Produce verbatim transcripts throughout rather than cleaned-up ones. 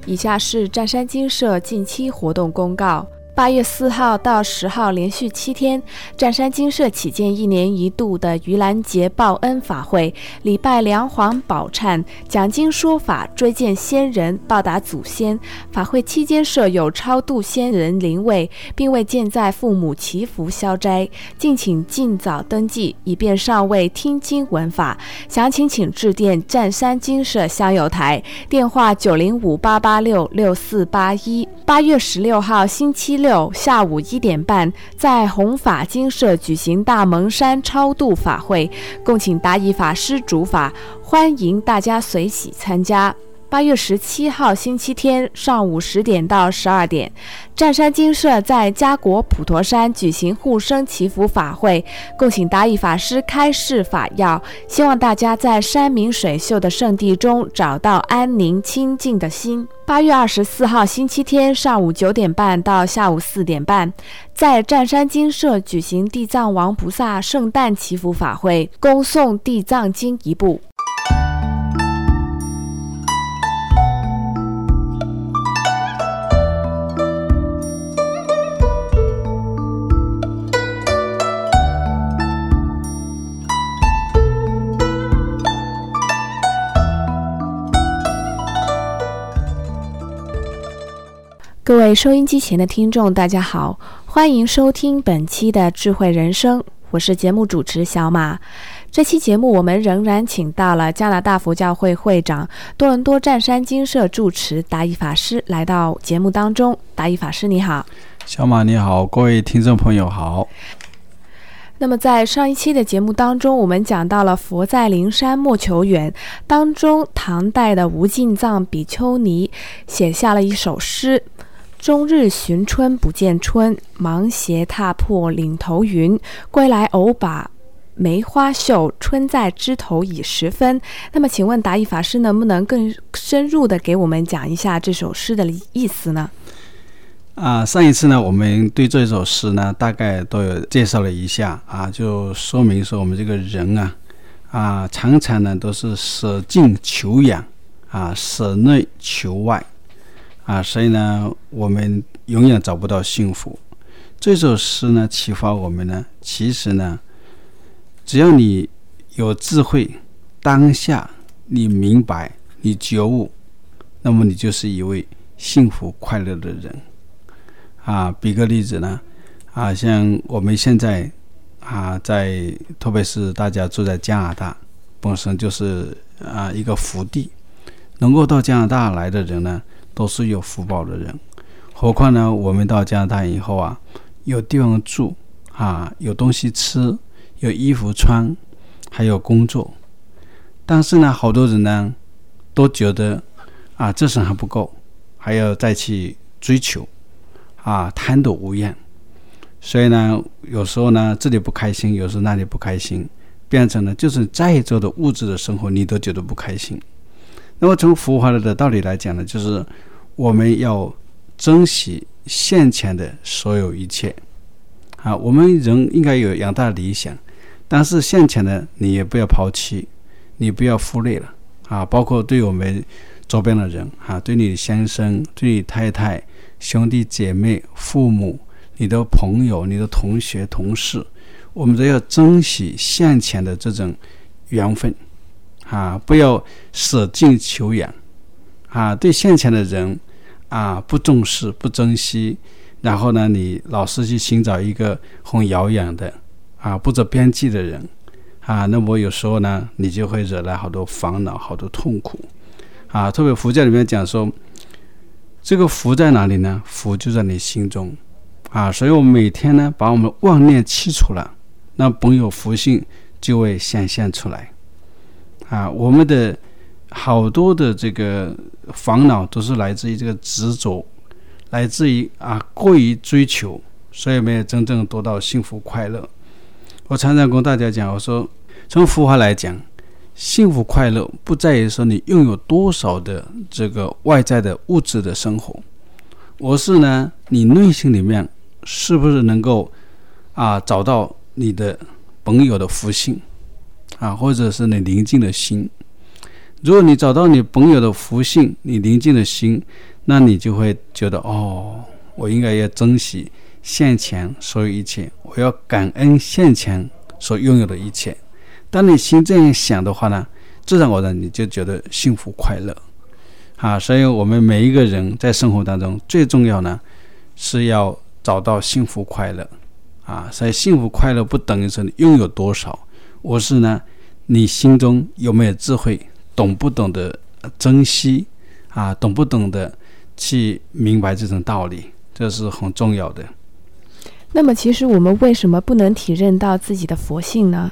以下是湛山精舍近期活动公告。八月四号到十号连续七天，湛山精舍启建一年一度的盂兰节报恩法会，礼拜梁皇宝忏，讲经说法，追荐先人，报答祖先。法会期间设有超度先人灵位，并为健在父母祈福消灾，敬请尽早登记，以便上位听经闻法。详情请致电湛山精舍香油台，电话九零五八八六六四八一。八月十六号星期六下午一点半，在弘法精舍举行大蒙山超度法会，共请达义法师主法，欢迎大家随喜参加。八月十七号星期天上午十点到十二点，湛山精舍在嘉国普陀山举行护生祈福法会，共请达义法师开示法要，希望大家在山明水秀的圣地中找到安宁清净的心。八月二十四号星期天上午九点半到下午四点半，在湛山精舍举行地藏王菩萨圣诞祈福法会，恭诵地藏经一部。各位收音机前的听众大家好，欢迎收听本期的智慧人生，我是节目主持小马。这期节目我们仍然请到了加拿大佛教会会长、多伦多湛山精舍住持达义法师来到节目当中。达义法师你好。 小马你好，各位听众朋友好。 那么在上一期的节目当中，我们讲到了佛在灵山莫求远当中，唐代的无尽藏比丘尼写下了一首诗：终日寻春不见春，芒鞋踏破岭头云。归来偶把梅花嗅，春在枝头已时分。那么请问达义法师能不能更深入的给我们讲一下这首诗的意思呢？ 啊，上一次呢，我们对这首诗呢，大概都有介绍了一下啊，就说明说我们这个人啊，啊，常常呢都是舍近求远啊，舍内求外啊，所以呢，我们永远找不到幸福。这首诗呢，启发我们呢，其实呢，只要你有智慧，当下你明白，你觉悟，那么你就是一位幸福快乐的人。啊，比个例子呢，啊，像我们现在啊，在特别是大家住在加拿大，本身就是啊一个福地，能够到加拿大来的人呢，都是有福报的人。何况呢，我们到加拿大以后啊，有地方住啊，有东西吃，有衣服穿，还有工作。但是呢，好多人呢都觉得啊，这些还不够，还要再去追求。啊，贪得无厌，所以呢，有时候呢这里不开心，有时候那里不开心，变成了就是再做的物质的生活，你都觉得不开心。那么从佛法的道理来讲呢，就是我们要珍惜现前的所有一切。啊，我们人应该有远大的理想，但是现前的你也不要抛弃，你不要忽略了啊，包括对我们周边的人啊，对你先生，对你太太，兄弟姐妹、父母、你的朋友、你的同学、同事，我们都要珍惜现前的这种缘分啊，不要舍近求远啊。对现前的人啊不重视、不珍惜，然后呢，你老是去寻找一个很遥远的啊不着边际的人啊，那么有时候呢，你就会惹来好多烦恼、好多痛苦啊。特别佛教里面讲说，这个福在哪里呢？福就在你心中啊！所以我们每天呢，把我们妄念去除了，那本有福性就会显现出来啊！我们的好多的这个烦恼都是来自于这个执着，来自于啊过于追求，所以没有真正得到幸福快乐。我常常跟大家讲，我说从佛法来讲，幸福快乐不在于说你拥有多少的这个外在的物质的生活，而是呢，你内心里面是不是能够啊找到你的本有的福性啊，或者是你宁静的心。 如果你找到你本有的福性，你宁静的心，那你就会觉得哦，我应该要珍惜现前所有一切，我要感恩现前所拥有的一切。当你心这样想的话呢，自然而然你就觉得幸福快乐啊。所以我们每一个人在生活当中最重要呢是要找到幸福快乐啊。所以幸福快乐不等于说你拥有多少，而是呢你心中有没有智慧，懂不懂得珍惜啊，懂不懂得去明白这种道理，这是很重要的。 那么其实我们为什么不能体认到自己的佛性呢？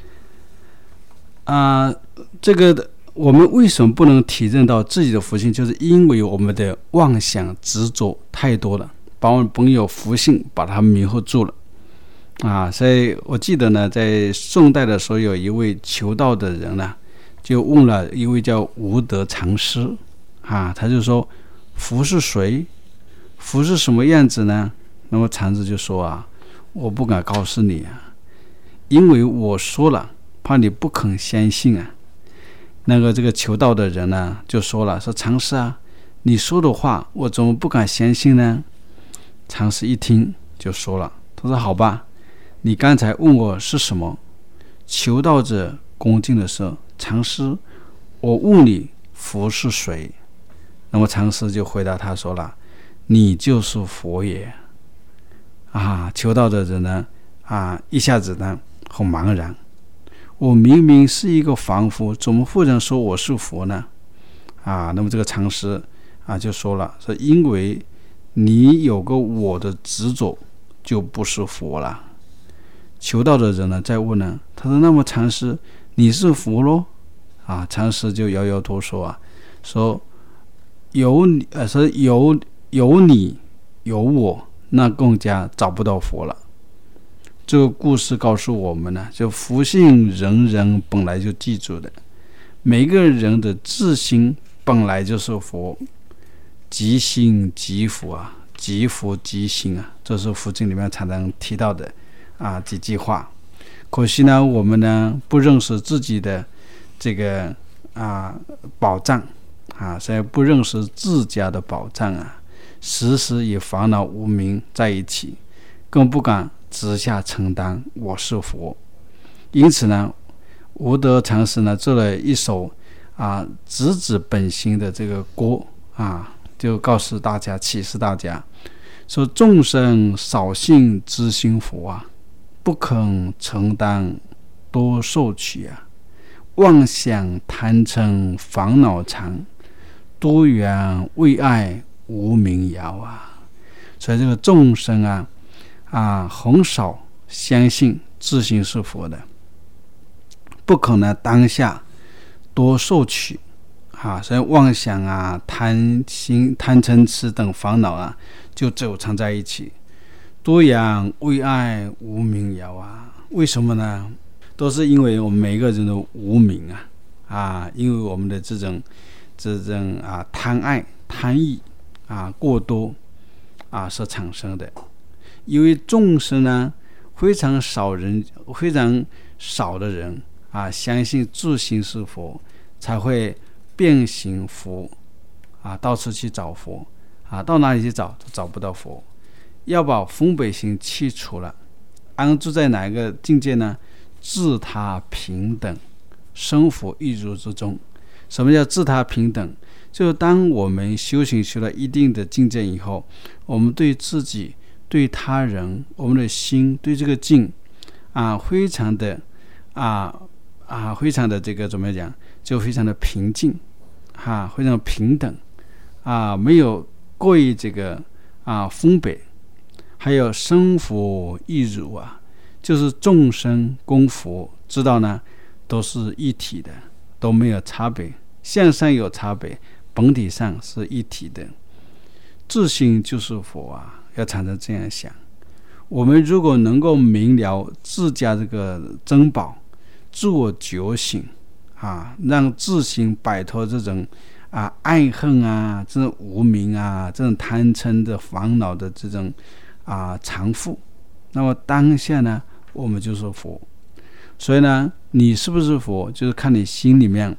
啊，这个我们为什么不能体认到自己的福性，就是因为我们的妄想执着太多了，把我们本有福性把它迷惑住了啊。所以我记得呢，在宋代的时候，有一位求道的人呢，就问了一位叫无德禅师啊，他就说福是谁？福是什么样子呢？那么禅师就说啊，我不敢告诉你啊，因为我说了，怕你不肯相信啊。那个这个求道的人呢，就说了，说禅师啊，你说的话我怎么不敢相信呢？禅师一听就说了，他说好吧，你刚才问我是什么？求道者恭敬的说，禅师，我问你佛是谁？那么禅师就回答他说了，你就是佛也啊。求道的人呢啊，一下子呢很茫然，我明明是一个凡夫，怎么忽然说我是佛呢？啊，那么这个禅师啊就说了，说因为你有个我的执着，就不是佛了。求道的人呢再问呢，他说那么禅师你是佛咯？啊，禅师就摇摇头说啊，说有你呃，说有有你有我，那更加找不到佛了。这个故事告诉我们呢，就福性人人本来就记住的，每个人的自心本来就是佛，即心即福啊，即福即心啊，这是佛经里面常常提到的啊几句话。可惜呢，我们呢不认识自己的这个啊宝藏啊，所以不认识自家的宝藏啊，时时与烦恼无明在一起，更不敢直下承担我是佛。因此呢，无德禅师呢做了一首啊直指本心的这个歌啊，就告诉大家，启示大家说，众生少信知心佛啊，不肯承担多受取啊，妄想贪嗔烦恼缠，多缘为爱无明摇啊。所以这个众生啊啊很少相信自性是佛的，不可能当下多受取啊，所以妄想啊贪心贪嗔痴等烦恼啊就纠缠在一起，多缘为爱无明摇啊。为什么呢？都是因为我们每个人的无明啊啊，因为我们的这种这种啊贪爱贪欲啊过多啊所产生的。因为众生呢非常少人非常少的人啊相信自性是佛，才会变形佛啊，到处去找佛啊，到哪里去找都找不到佛。要把分别心去除了，安住在哪一个境界呢？自他平等，生活一如之中。什么叫自他平等？就是当我们修行修到一定的境界以后，我们对自己对他人，我们的心对这个境啊非常的啊啊非常的这个怎么讲，就非常的平静啊，非常平等啊，没有过于这个啊分别。还有生佛一如啊，就是众生供佛知道呢都是一体的，都没有差别，向上有差别，本体上是一体的。自性就是佛啊，要常常这样想。我们如果能够明了自家这个珍宝，自我觉醒啊，让自性摆脱这种啊爱恨啊，这种无明啊，这种贪嗔的烦恼的这种啊缠缚，那么当下呢我们就是佛。所以呢，你是不是佛，就是看你心里面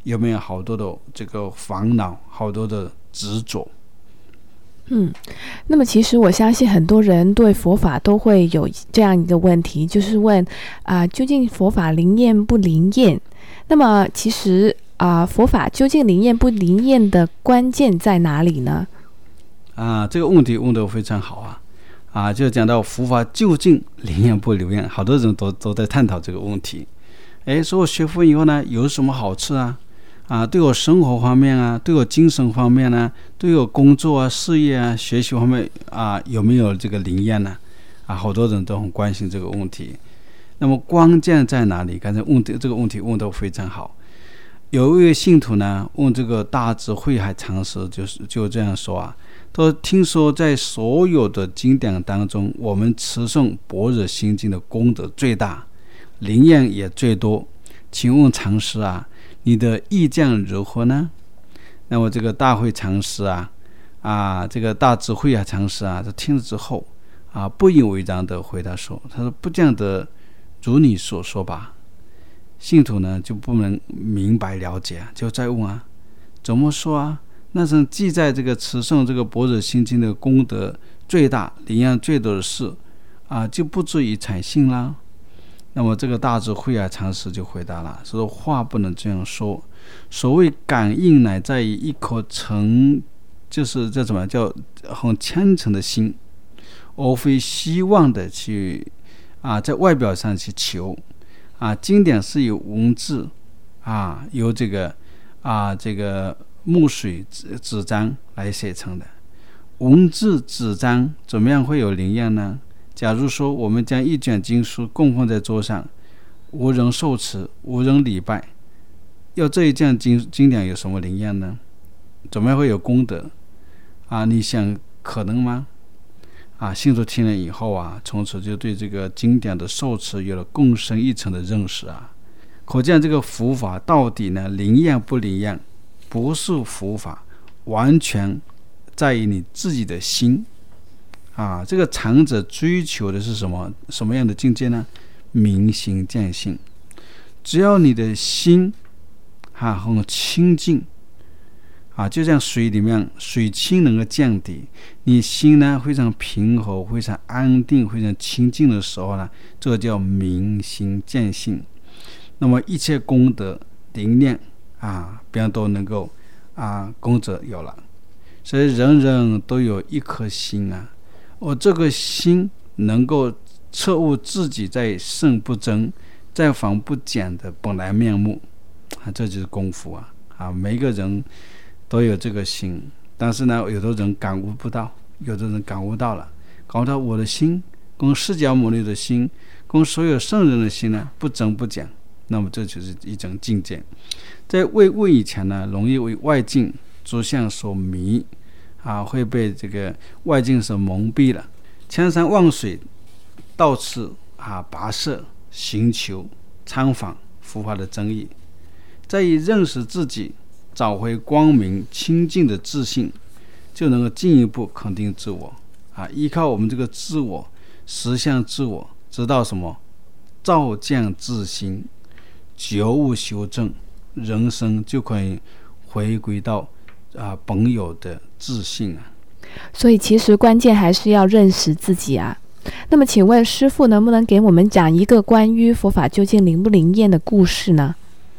有没有好多的这个烦恼，好多的执着。 嗯，那么其实我相信很多人对佛法都会有这样一个问题，就是问啊、呃，究竟佛法灵验不灵验？那么其实啊、呃，佛法究竟灵验不灵验的关键在哪里呢？ 啊，这个问题问得非常好啊！啊，就讲到佛法究竟灵验不灵验，好多人都都在探讨这个问题。哎，说我学佛以后呢，有什么好处啊？啊，对我生活方面啊，对我精神方面呢、啊，对我工作啊、事业啊、学习方面啊，有没有这个灵验呢？啊，好多人都很关心这个问题。那么关键在哪里？刚才问这个问题问得非常好。有一位信徒呢，问这个大智慧海禅师，就是就这样说啊，他说听说在所有的经典当中，我们持诵般若心经的功德最大，灵验也最多，请问禅师啊，你的意见如何呢？那么这个大慧禅师啊，啊，这个大智慧啊禅师啊，他听了之后啊，不以为然的回答说：“他说不见得如你所说吧。”信徒呢就不能明白了解啊，就在问啊，怎么说啊？那是记在这个持诵这个般若心经的功德最大、灵验最多的事啊，就不足以采信啦。那么这个大智慧啊禅师就回答了，说话不能这样说。所谓感应乃在于一颗诚，就是这怎么叫很虔诚的心，而非希望的去啊在外表上去求啊。经典是由文字啊，由这个啊这个木水纸纸张来写成的。文字纸张怎么样会有灵验呢？假如说我们将一卷经书供奉在桌上，无人受持，无人礼拜，要这一卷经经典有什么灵验呢？怎么样会有功德啊？你想可能吗？啊，信徒听了以后啊，从此就对这个经典的受持有了更深一层的认识啊。可见这个佛法到底呢灵验不灵验，不是佛法，完全在于你自己的心啊。这个禅者追求的是什么什么样的境界呢？明心见性。只要你的心啊很清净啊，就像水里面水清能够见底，你心呢非常平和、非常安定、非常清净的时候呢，这个叫明心见性。那么一切功德灵验啊，别人都能够啊功德有了。所以人人都有一颗心啊，我这个心能够彻悟自己在圣不增、在凡不减的本来面目啊，这就是功夫啊！啊，每个人都有这个心，但是呢，有的人感悟不到，有的人感悟到了，感悟到我的心跟释迦牟尼的心，跟所有圣人的心呢不增不减，那么这就是一种境界。在未悟以前呢，容易为外境诸相所迷啊，会被这个外境所蒙蔽了，千山万水到处啊跋涉寻求参访佛法的真意，在于认识自己，找回光明清净的自信，就能够进一步肯定自我啊！依靠我们这个自我实相自我，知道什么照见自心，觉悟修正，人生就可以回归到啊本有的自信啊。 所以其实关键还是要认识自己啊。那么请问师父能不能给我们讲一个关于佛法究竟灵不灵验的故事呢？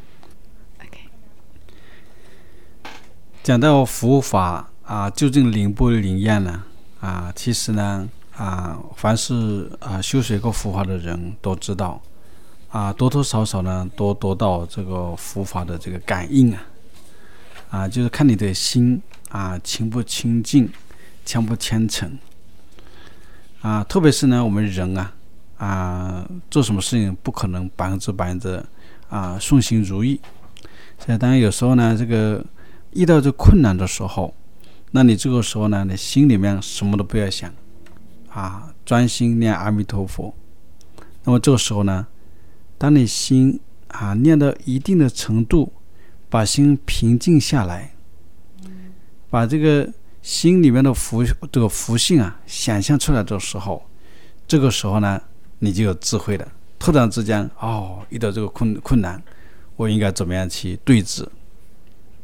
讲到佛法啊，究竟灵不灵验呢？啊，其实呢，啊，凡是啊修学过佛法的人都知道，啊，多多少少呢，都得到这个佛法的这个感应啊，啊，就是看你的心啊清不清净，虔不虔诚啊。特别是呢，我们人啊，啊，做什么事情不可能百分之百的啊顺心如意，所以当然有时候呢，这个。遇到这困难的时候，那你这个时候呢，你心里面什么都不要想啊，专心念阿弥陀佛。那么这个时候呢，当你心啊念到一定的程度，把心平静下来，把这个心里面的福这个福性啊想象出来的时候，这个时候呢，你就有智慧了。突然之间，哦，遇到这个困困难，我应该怎么样去对峙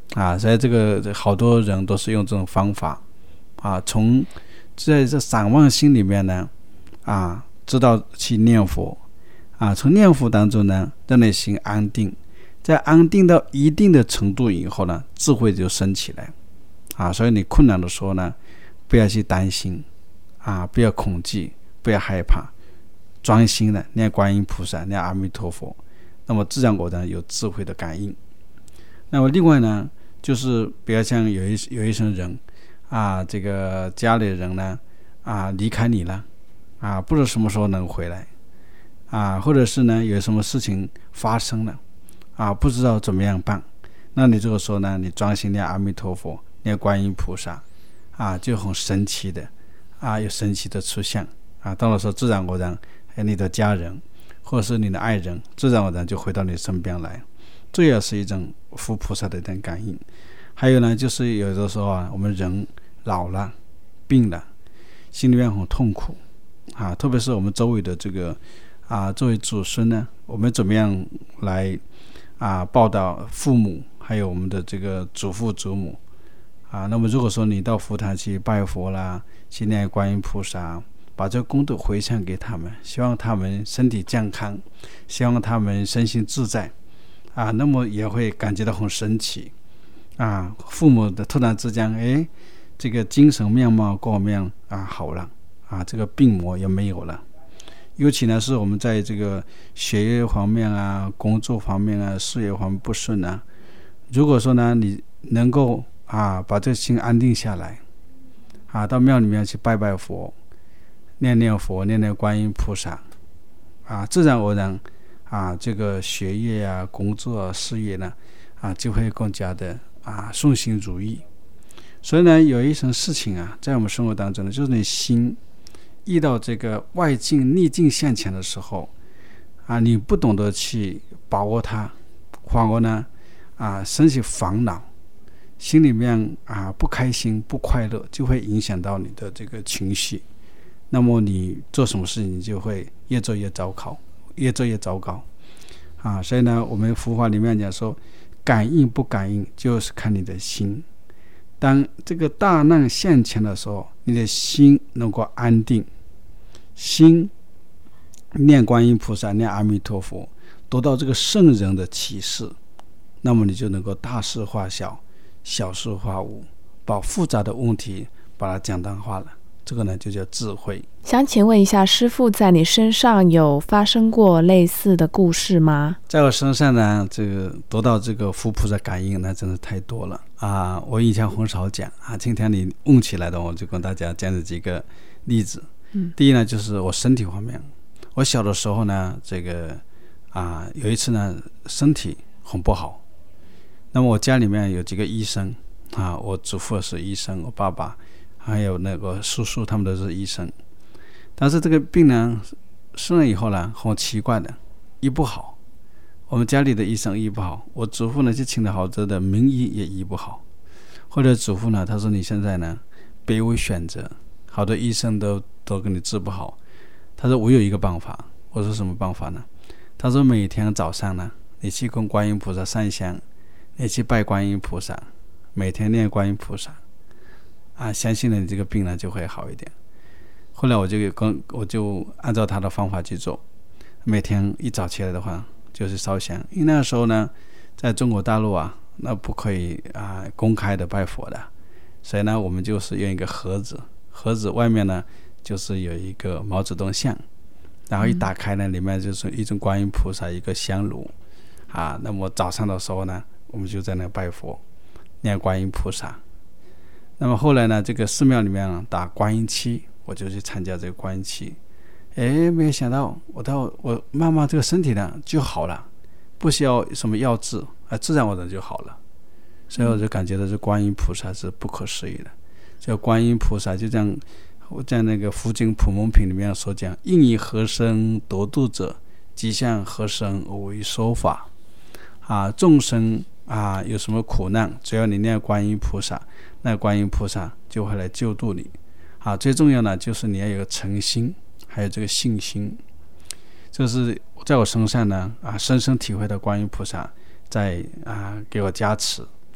啊，所以这个好多人都是用这种方法啊，从在这散忘心里面呢啊，知道去念佛啊，从念佛当中呢让内心安定，在安定到一定的程度以后呢，智慧就升起来啊。所以你困难的时候呢，不要去担心啊，不要恐惧，不要害怕，专心的念观音菩萨，念阿弥陀佛，那么自然果然有智慧的感应。那么另外呢，就是比如像有一有一些人啊，这个家里人呢啊离开你了啊，不知道什么时候能回来啊，或者是呢有什么事情发生了啊，不知道怎么样办，那你这个时候呢，你专心念阿弥陀佛，念观音菩萨啊，就很神奇的啊，有神奇的出现啊，到了时候自然而然你的家人或者是你的爱人自然而然就回到你身边来，这也是一种佛菩萨的一种感应。还有呢，就是有的时候啊，我们人老了病了，心里面很痛苦啊，特别是我们周围的这个啊，作为祖孙呢，我们怎么样来啊报答父母，还有我们的这个祖父祖母啊？那么如果说你到佛堂去拜佛啦，去念观音菩萨，把这个功德回向给他们，希望他们身体健康，希望他们身心自在啊，那么也会感觉到很神奇啊！父母的突然之间，哎，这个精神面貌各方面啊好了啊，这个病魔也没有了。尤其呢，是我们在这个学业方面啊、工作方面啊、事业方面不顺啊，如果说呢，你能够啊把这心安定下来啊，到庙里面去拜拜佛，念念佛，念念观音菩萨啊，自然而然啊，这个学业啊、工作啊、事业呢啊，就会更加的啊顺心如意。所以呢，有一种事情啊，在我们生活当中呢，就是你心遇到这个外境逆境现前的时候啊，你不懂得去把握它，反而呢啊生起烦恼，心里面啊不开心不快乐，就会影响到你的这个情绪，那么你做什么事情就会越做越糟糕，越做越糟糕啊。所以呢，我们佛法里面讲说，感应不感应就是看你的心。当这个大难现前的时候，你的心能够安定，心念观音菩萨，念阿弥陀佛，得到这个圣人的启示，那么你就能够大事化小，小事化无，把复杂的问题把它简单化了，这个呢就叫智慧。 想请问一下师父，在你身上有发生过类似的故事吗？ 在我身上呢，这个得到这个佛菩萨感应呢，真的太多了啊！我以前很少讲啊，今天你问起来的，我就跟大家讲这几个例子。嗯，第一呢，就是我身体方面，我小的时候呢，这个啊有一次呢，身体很不好，那么我家里面有几个医生啊，我祖父是医生，我爸爸还有那个叔叔，他们都是医生。但是这个病呢生了以后呢，很奇怪的，医不好，我们家里的医生医不好，我祖父呢就请了好多的名医也医不好。或者祖父呢，他说你现在呢别无选择，好多医生都都给你治不好。他说我有一个办法。我说什么办法呢？他说每天早上呢，你去跟观音菩萨上香，你去拜观音菩萨，每天念观音菩萨啊，相信了你这个病呢就会好一点。后来我就跟我就按照他的方法去做，每天一早起来的话就是烧香，因为那个时候呢，在中国大陆啊，那不可以啊公开的拜佛的，所以呢，我们就是用一个盒子，盒子外面呢就是有一个毛泽东像，然后一打开呢，里面就是一尊观音菩萨，一个香炉啊。那么早上的时候呢，我们就在那拜佛，念观音菩萨。那么后来呢，这个寺庙里面打观音期，我就去参加这个观音期。哎，没有想到我到我慢慢这个身体呢就好了，不需要什么药治，啊，自然而然就好了。所以我就感觉到这观音菩萨是不可思议的。这观音菩萨就像我在那个佛经普门品里面所讲，应以何身得度者，即向何身而为说法啊。众生啊有什么苦难，只要你念观音菩萨，那观音菩萨就会来救度你啊。最重要的就是你要有个诚心，还有这个信心。这是在我身上呢啊，深深体会到观音菩萨在啊给我加持。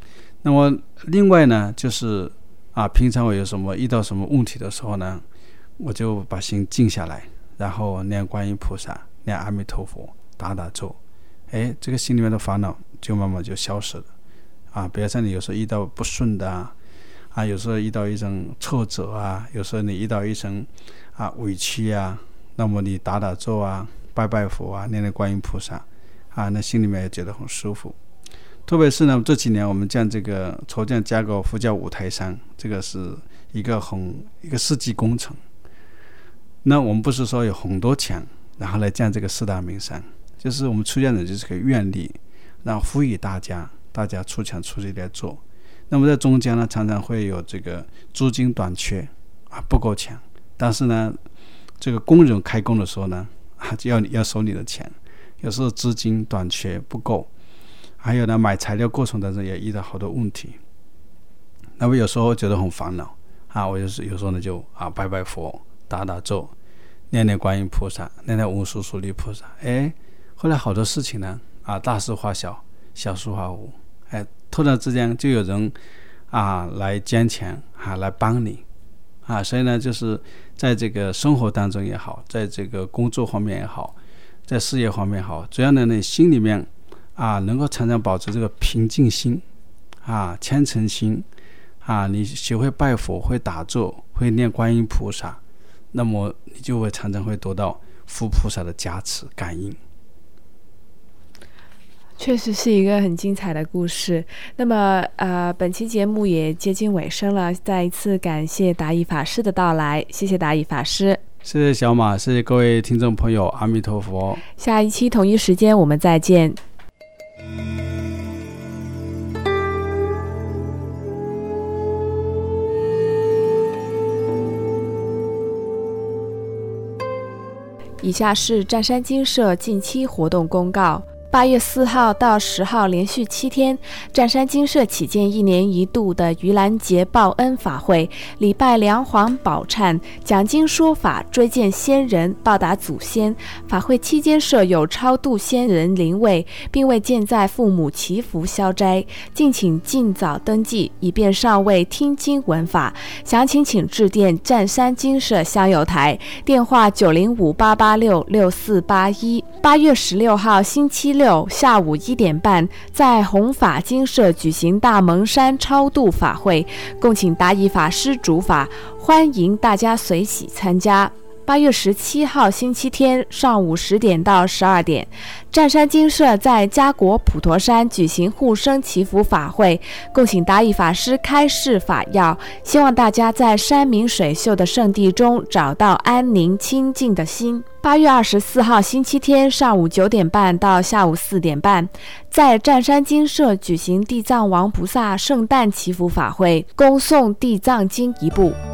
那么另外呢，就是啊，平常我有什么遇到什么问题的时候呢，我就把心静下来，然后念观音菩萨，念阿弥陀佛，打打咒，哎，这个心里面的烦恼就慢慢就消失了啊。比如像你有时候遇到不顺的啊，啊，有时候遇到一种挫折啊，有时候你遇到一种啊委屈啊，那么你打打咒啊，拜拜佛啊，念念观音菩萨啊，那心里面也觉得很舒服。特别是呢，这几年我们将这个筹建加高佛教五台山，这个是一个很一个世纪工程。那我们不是说有很多钱，然后来建这个四大名山，就是我们出现的就是个愿力，然后呼吁大家，大家出钱出力来做。那么在中间呢，常常会有这个资金短缺啊，不够钱，但是呢，这个工人开工的时候呢，啊，就要你要收你的钱，有时候资金短缺不够。还有呢，买材料过程当中也遇到好多问题，那么有时候觉得很烦恼啊，我就是有时候呢就啊拜拜佛，打打咒，念念观音菩萨，念念文殊师利菩萨，哎，后来好多事情呢啊大事化小，小事化无，哎，突然之间就有人啊来捐钱啊来帮你啊，所以呢就是在这个生活当中也好，在这个工作方面也好，在事业方面也好，只要呢你心里面啊，能够常常保持这个平静心啊、虔诚心啊，你学会拜佛、会打咒、会念观音菩萨，那么你就会常常会得到佛菩萨的加持感应。 确实是一个很精彩的故事。那么呃，本期节目也接近尾声了，再一次感谢达义法师的到来，谢谢达义法师。 谢谢小马，谢谢各位听众朋友，阿弥陀佛。 下一期同一时间我们再见。以下是湛山精舍近期活动公告。八月四号到十号连续七天，湛山精舍起建一年一度的盂兰节报恩法会，礼拜梁皇宝忏，讲经说法，追荐先人，报答祖先。法会期间设有超度先人灵位，并为健在父母祈福消灾，敬请尽早登记，以便上位听经闻法。详情请致电湛山精舍香油台，电话九零五八八六六四八一。八月十六号星期六下午一点半，在弘法精舍举行大蒙山超度法会，共请达义法师主法，欢迎大家随喜参加。八月十七号星期天上午十点到十二点，湛山精舍在嘉国普陀山举行护生祈福法会，共请达义法师开示法要，希望大家在山明水秀的圣地中找到安宁清净的心。八月二十四号星期天上午九点半到下午四点半，在湛山精舍举行地藏王菩萨圣诞祈福法会，恭诵地藏经一部。